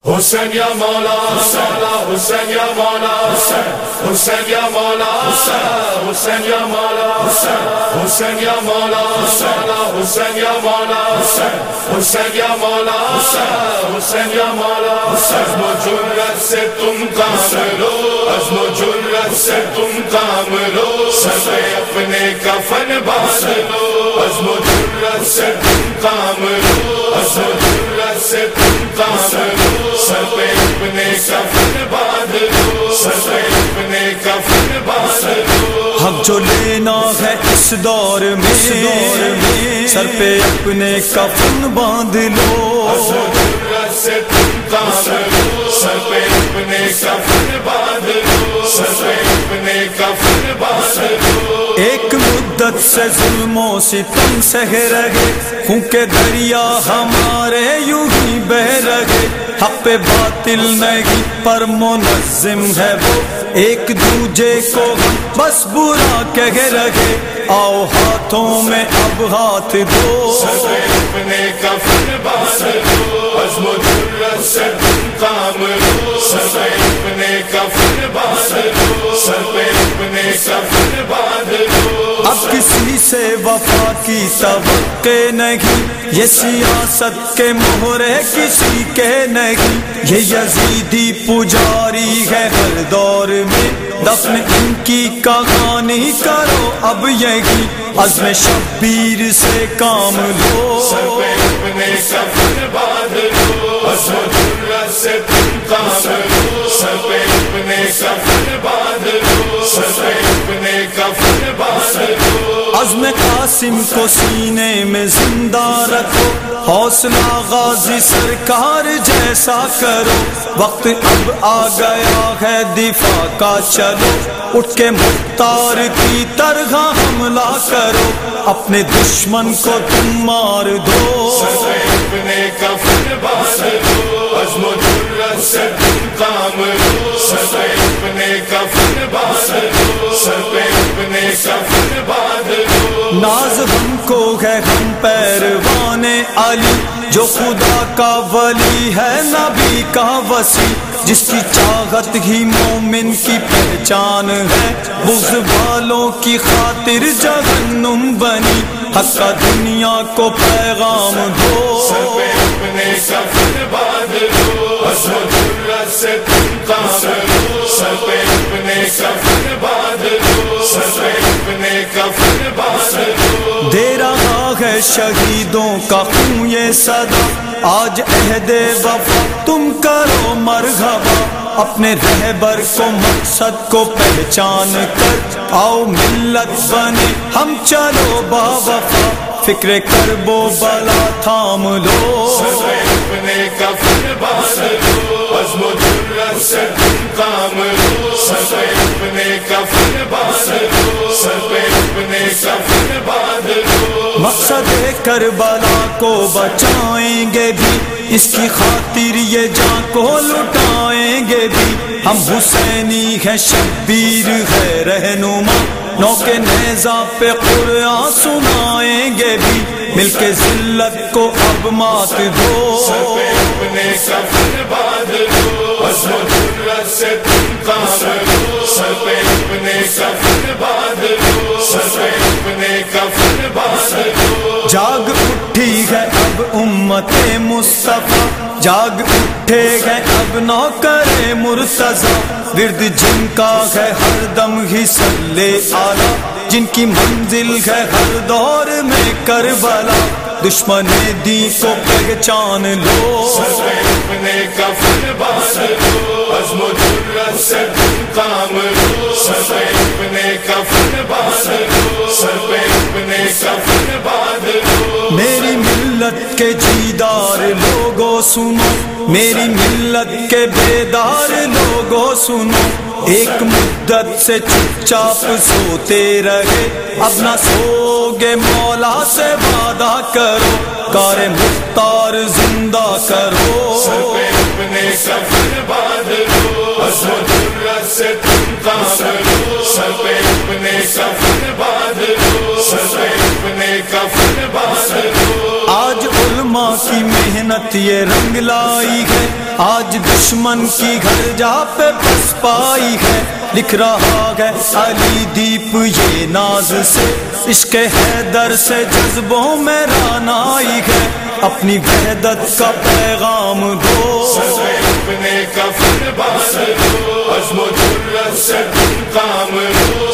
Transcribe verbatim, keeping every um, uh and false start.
حسین یا مولا حسین یا مولا حسین یا مولا حسین یا مولا حسین یا مولا حسین یا مولا حسین یا مولا حسین یا مولا عزم و جرأت سے تم کام لو عزم و جرأت سے تم کام لو سب اپنے کفن باندھ لو عزم و جرأت سے تم کام لو عزم و جرأت سے تم کام لو سب اپنے کفن باندھ لو سب اپنے کفن باندھ لو حق جو لینا ہے اس دور میں سر پہ اپنے کفن باندھ لو عزم و جرأت سے تم کام لو سب اپنے کفن باندھ لو سب اپنے کفن باندھ لو ایک مدت سے ظلم و ستم سہ رہے خون کے دریا ہمارے یوں ہی بہ رہے حق پہ باطل نہیں پر منظم ہے وہ ایک دوجے کو بس برا کہہ رہے آؤ ہاتھوں میں اب ہاتھ دو سب اپنے کفن باندھ لو عزم و جرأت سے تم کام لو سب اپنے کفن باندھ لو سب اپنے کفن باندھ لو اب کسی سے وفا کی توقع نہیں یہ سیاست کے مہرے کسی کے نہیں یہ یزیدی پجاری ہے ہر دور میں دفن ان کی کہانی کرو اب یہی عزم شبیر سے کام لو سب اپنے کفن باندھ لو عزم و جرأت سے تم کام لو سب اپنے کفن باندھ لو سب اپنے کفن باندھ لو عزم قاسم کو سینے میں زندہ رکھو حوصلہ غازی سرکار جیسا کرو وقت اب آ گیا ہے دفاع کا چلو اٹھ کے مختار کی طرح حملہ کرو اپنے دشمن کو تم مار دو سب اپنے کفن باندھ لو عزم و جرأت سے تم کام لو سب اپنے کفن باندھ لو سب اپنے کفن باندھ لو ناز ہم کو ہے ہم پیروان علی جو خدا کا ولی ہے نبی کا وصی جس کی چاہت ہی مومن کی پہچان ہے بغض والوں کی خاطر جہنم بنی حق کا دنیا کو پیغام دو سب اپنے کفن باندھ لو عزم و جرأت سے تم کام لو سب اپنے کفن باندھ لو سب اپنے کفن باندھ لو دے رہا ہے شہیدوں کا خون یہ صدا آج عہد وفا تم کرو مرحبا اپنے رہبر کو مقصد کو پہچان کر آؤ ملت بنے ہم چلو با وفا فکر کرب و بلا تھام لو سب اپنے کفن باندھ لو عزم و جرأت سے تم کام لو سب اپنے کفن باندھ لو سب اپنے کفن باندھ لو مقصد کربلا کو بچائیں گے بھی اس کی خاطر یہ جان کو لٹائیں گے بھی ہم حسینی ہیں شبیر ہے رہنما نو کے نیزہ پہ قرآن سنائیں گے بھی مل کے ذلت کو اب مات دو سب اپنے کفن باندھ لو عزم و جرأت سے تم کام لو سب اپنے کفن باندھ لو سب اپنے کفن باندھ لو جاگ اٹھی ہے اب امت مصطفیٰ جاگ اٹھے گئے اب نوکر مرتضیٰ ورد جن کا ہے ہر دم ہی صلی اعلیٰ جن کی منزل ہے ہر دور میں کربلا دشمن دی کو پہچان لو سب اپنے کفن باندھ لو عزم و جرأت سے تم کام لو سب اپنے کفن باندھ لو سب اپنے کفن باندھ لو میری ملت کے جیدار لوگوں سنو میری ملت کے بیدار لوگوں سنو ایک مدت سے چپ چاپ سوتے رہے اب نہ سو گے مولا سے وعدہ کرو کار مختار زندہ کرو سب اپنے کفن باندھ لو عزم و جرأت سے تم کام لو سب اپنے کفن باندھ لو سب اپنے کفن باندھ لو آج علم علماء کی محنت یہ رنگ لائی ہے، آج دشمن کی گھر جا پہ پس پائی ہے، لکھ رہا ہے علی دیپ یہ ناز سے، عشق حیدر سے جذبوں میں رانائی ہے، اپنی وحدت کا پیغام دو، سزائے اپنے کفن باندھ دو، عزم و جرت سے تم کام لو،